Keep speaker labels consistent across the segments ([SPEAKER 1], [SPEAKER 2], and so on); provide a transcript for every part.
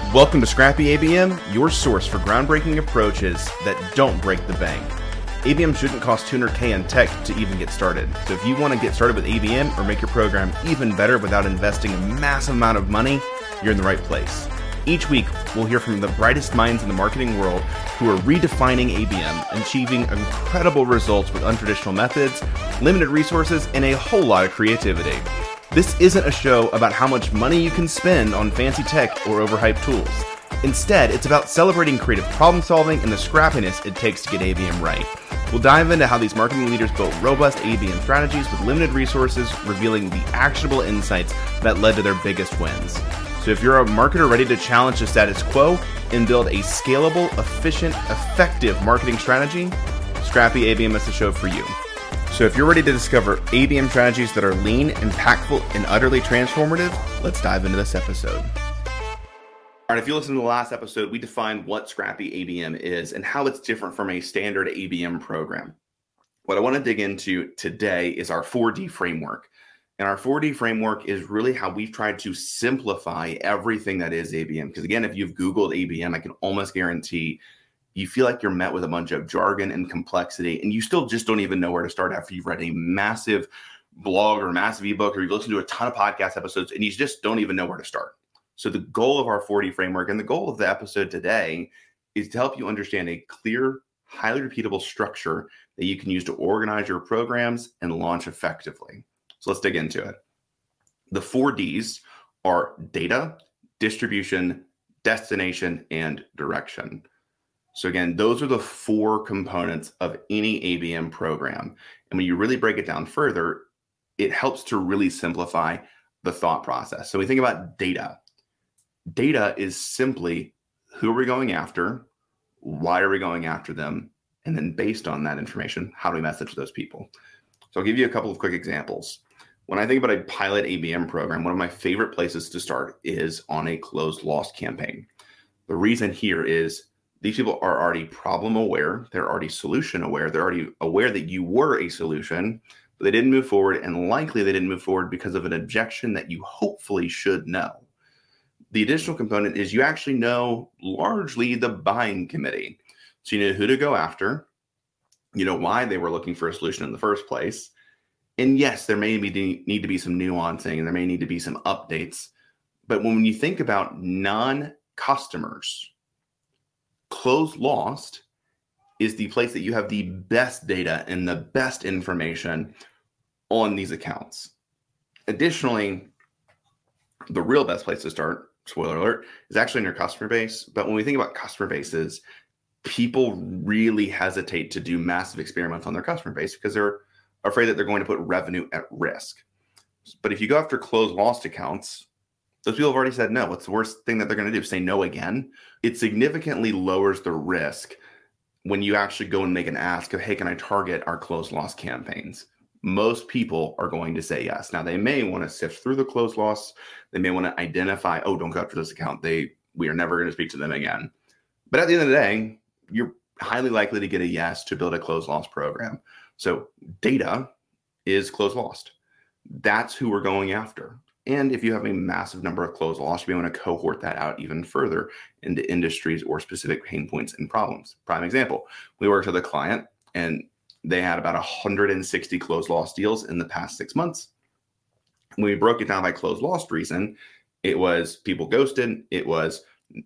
[SPEAKER 1] Welcome to Scrappy ABM, your source for groundbreaking approaches that don't break the bank. ABM shouldn't cost $200K in tech to even get started. So if you want to get started with ABM or make your program even better without investing a massive amount of money, you're in the right place. Each week, we'll hear from the brightest minds in the marketing world who are redefining ABM and achieving incredible results with untraditional methods, limited resources, and a whole lot of creativity. This isn't a show about how much money you can spend on fancy tech or overhyped tools. Instead, it's about celebrating creative problem solving and the scrappiness it takes to get ABM right. We'll dive into how these marketing leaders built robust ABM strategies with limited resources, revealing the actionable insights that led to their biggest wins. So if you're a marketer ready to challenge the status quo and build a scalable, efficient, effective marketing strategy, Scrappy ABM is the show for you. So if you're ready to discover ABM strategies that are lean, impactful, and utterly transformative, let's dive into this episode. All right, if you listen to the last episode, we defined what Scrappy ABM is and how it's different from a standard ABM program. What I want to dig into today is our 4D framework. And our 4D framework is really how we've tried to simplify everything that is ABM. Because again, if you've Googled ABM, I can almost guarantee you feel like you're met with a bunch of jargon and complexity, and you still just don't even know where to start after you've read a massive blog or a massive ebook, or you've listened to a ton of podcast episodes, and you just don't even know where to start. So the goal of our 4D framework and the goal of the episode today is to help you understand a clear, highly repeatable structure that you can use to organize your programs and launch effectively. So let's dig into it. The 4Ds are data, distribution, destination, and direction. So again, those are the four components of any ABM program. And when you really break it down further, it helps to really simplify the thought process. So we think about data. Data is simply who are we going after, why are we going after them, and then based on that information, how do we message those people? So I'll give you a couple of quick examples. When I think about a pilot ABM program, one of my favorite places to start is on a closed loss campaign. The reason here is these people are already problem aware. They're already solution aware. They're already aware that you were a solution, but they didn't move forward. And likely they didn't move forward because of an objection that you hopefully should know. The additional component is you actually know largely the buying committee. So you know who to go after. You know why they were looking for a solution in the first place. And yes, there may need to be some nuancing and there may need to be some updates. But when you think about non-customers, closed lost is the place that you have the best data and the best information on these accounts. Additionally, the real best place to start, spoiler alert, is actually in your customer base. But when we think about customer bases, people really hesitate to do massive experiments on their customer base because they're afraid that they're going to put revenue at risk. But if you go after closed lost accounts, those people have already said no. What's the worst thing that they're going to do? Say no again? It significantly lowers the risk when you actually go and make an ask of, hey, can I target our closed loss campaigns? Most people are going to say yes. Now, they may want to sift through the closed loss. They may want to identify, oh, don't go after this account. We are never going to speak to them again. But at the end of the day, you're highly likely to get a yes to build a closed loss program. So data is closed lost. That's who we're going after. And if you have a massive number of closed loss, you may want to cohort that out even further into industries or specific pain points and problems. Prime example, we worked with a client and they had about 160 closed loss deals in the past 6 months. When we broke it down by closed loss reason, it was people ghosted, it was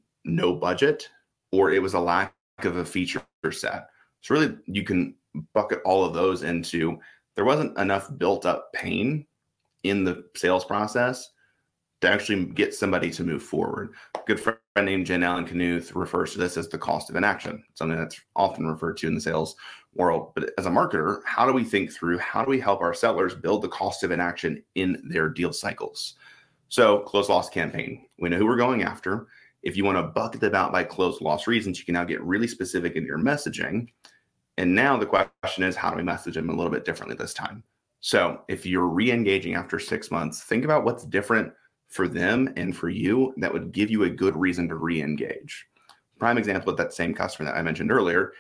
[SPEAKER 1] no budget, or it was a lack of a feature set. So really you can bucket all of those into there wasn't enough built up pain in the sales process to actually get somebody to move forward. A good friend named Jen Allen Knuth refers to this as the cost of inaction, something that's often referred to in the sales world. But as a marketer, how do we think through, how do we help our sellers build the cost of inaction in their deal cycles? So closed loss campaign, we know who we're going after. If you want to bucket them out by closed loss reasons, you can now get really specific in your messaging. And now the question is, how do we message them a little bit differently this time? So if you're re-engaging after 6 months, think about what's different for them and for you that would give you a good reason to re-engage. Prime example of that same customer that I mentioned earlier,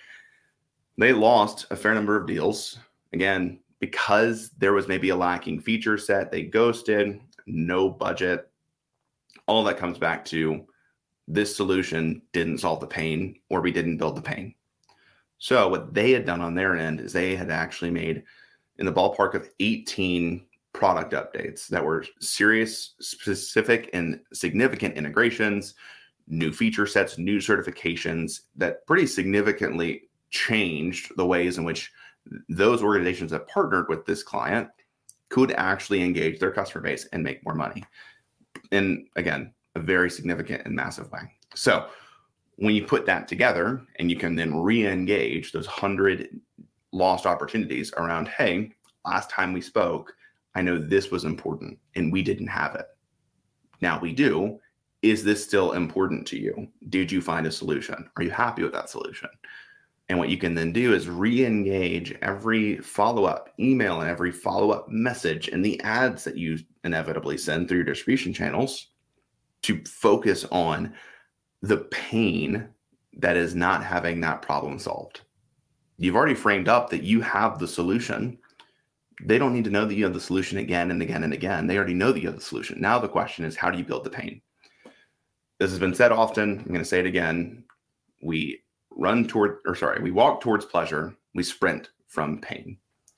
[SPEAKER 1] they lost a fair number of deals. Again, because there was maybe a lacking feature set, they ghosted, no budget. All that comes back to this solution didn't solve the pain, or we didn't build the pain. So what they had done on their end is they had actually made in the ballpark of 18 product updates that were serious, specific, and significant integrations, new feature sets, new certifications that pretty significantly changed the ways in which those organizations that partnered with this client could actually engage their customer base and make more money. And again, a very significant and massive way. So when you put that together and you can then re-engage those 100 lost opportunities around, hey, last time we spoke, I know this was important and we didn't have it. Now we do. Is this still important to you? Did you find a solution? Are you happy with that solution? And what you can then do is re-engage every follow-up email and every follow-up message and the ads that you inevitably send through your distribution channels to focus on the pain that is not having that problem solved. You've already framed up that you have the solution. They don't need to know that you have the solution again and again and again. They already know that you have the solution. Now the question is, how do you build the pain? This has been said often. I'm going to say it again. We walk towards pleasure. We sprint from pain.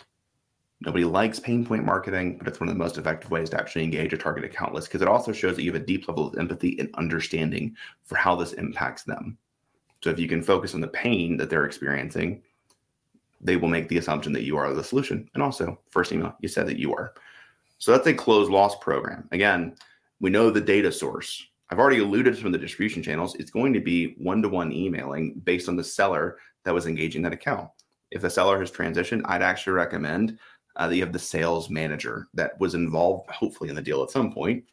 [SPEAKER 1] Nobody likes pain point marketing, but it's one of the most effective ways to actually engage a target account list because it also shows that you have a deep level of empathy and understanding for how this impacts them. So if you can focus on the pain that they're experiencing, they will make the assumption that you are the solution. And also, first email, you said that you are. So that's a closed loss program. Again, we know the data source. I've already alluded to some of the distribution channels. It's going to be one-to-one emailing based on the seller that was engaging that account. If the seller has transitioned, I'd actually recommend that you have the sales manager that was involved, hopefully in the deal at some point,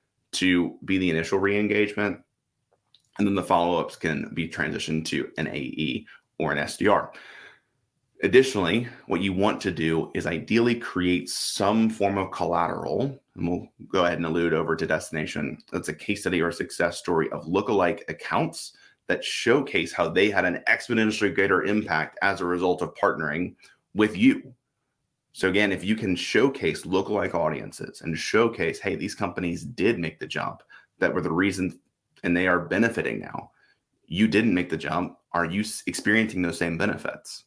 [SPEAKER 1] to be the initial re-engagement. And then the follow-ups can be transitioned to an AE or an SDR. Additionally, what you want to do is ideally create some form of collateral, and we'll go ahead and allude over to Destination. That's a case study or a success story of lookalike accounts that showcase how they had an exponentially greater impact as a result of partnering with you. So again, if you can showcase lookalike audiences and showcase, hey, these companies did make the jump, that were the reason, and they are benefiting now. You didn't make the jump. Are you experiencing those same benefits?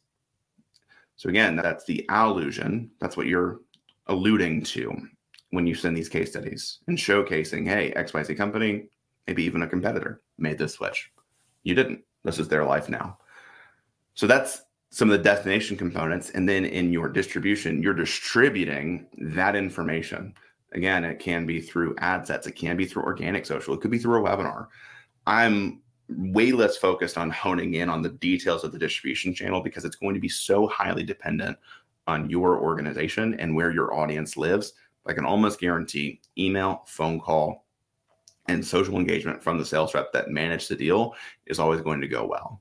[SPEAKER 1] So again, that's the allusion. That's what you're alluding to when you send these case studies and showcasing, hey, XYZ company, maybe even a competitor, made this switch. You didn't. This is their life now. So that's some of the destination components. And then in your distribution, you're distributing that information. Again, it can be through ad sets. It can be through organic social. It could be through a webinar. I'm way less focused on honing in on the details of the distribution channel because it's going to be so highly dependent on your organization and where your audience lives. I can almost guarantee email, phone call, and social engagement from the sales rep that managed the deal is always going to go well.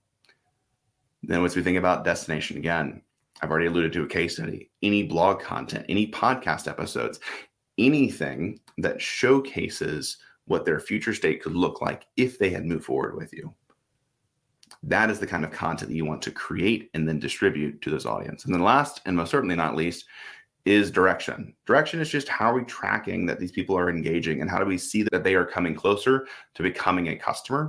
[SPEAKER 1] Then once we think about destination, again, I've already alluded to a case study, any blog content, any podcast episodes, anything that showcases what their future state could look like if they had moved forward with you. That is the kind of content that you want to create and then distribute to this audience. And then last, and most certainly not least, is direction. Direction is just how are we tracking that these people are engaging and how do we see that they are coming closer to becoming a customer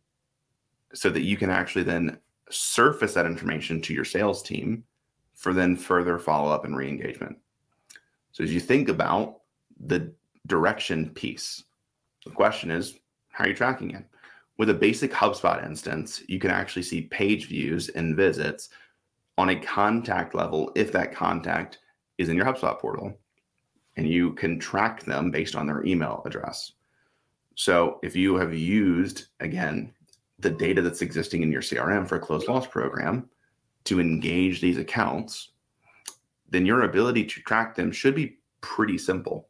[SPEAKER 1] so that you can actually then surface that information to your sales team for then further follow-up and re-engagement. So as you think about the direction piece, the question is, how are you tracking it? With a basic HubSpot instance, you can actually see page views and visits on a contact level if that contact is in your HubSpot portal. And you can track them based on their email address. So if you have used, again, the data that's existing in your CRM for a closed loss program to engage these accounts, then your ability to track them should be pretty simple.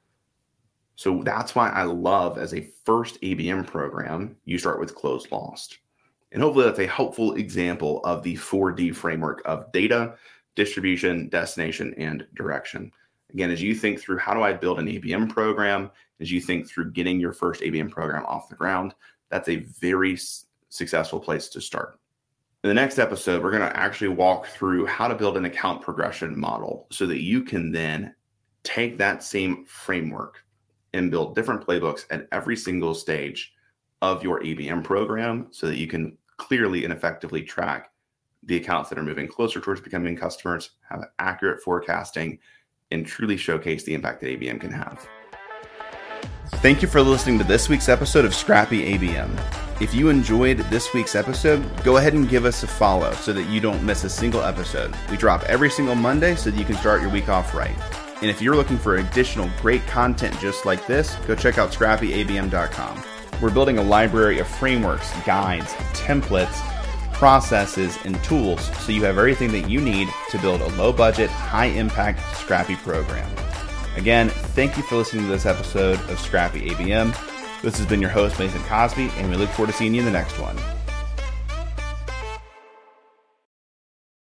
[SPEAKER 1] So that's why I love, as a first ABM program, you start with closed lost. And hopefully that's a helpful example of the 4D framework of data, distribution, destination, and direction. Again, as you think through how do I build an ABM program, as you think through getting your first ABM program off the ground, that's a very successful place to start. In the next episode, we're going to actually walk through how to build an account progression model so that you can then take that same framework and build different playbooks at every single stage of your ABM program so that you can clearly and effectively track the accounts that are moving closer towards becoming customers, have accurate forecasting, and truly showcase the impact that ABM can have. Thank you for listening to this week's episode of Scrappy ABM. If you enjoyed this week's episode, go ahead and give us a follow so that you don't miss a single episode. We drop every single Monday so that you can start your week off right. And if you're looking for additional great content just like this, go check out scrappyabm.com. We're building a library of frameworks, guides, templates, processes, and tools so you have everything that you need to build a low-budget, high-impact Scrappy program. Again, thank you for listening to this episode of Scrappy ABM. This has been your host, Mason Cosby, and we look forward to seeing you in the next one.